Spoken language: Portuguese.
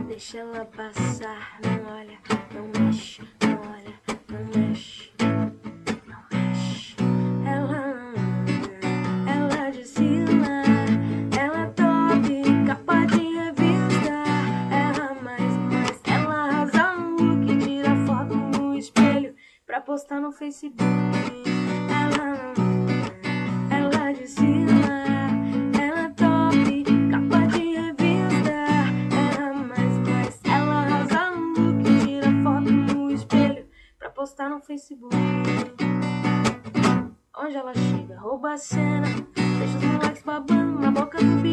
Deixa ela passar, não olha, não mexe, não olha, não mexe, não mexe. Ela desfila, ela é top, capa de revista. Ela mais, ela arrasa no look, tira foto no espelho pra postar no Facebook. Ela desfila, ela é top, capa de revista. Ela mais, ela arrasa no look, tira foto no espelho pra postar no Facebook. Onde ela chega, rouba a cena, deixa os moleques babando na boca do